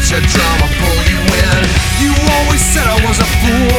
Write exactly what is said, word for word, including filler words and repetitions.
your drama, pull you in. You always said I was a fool,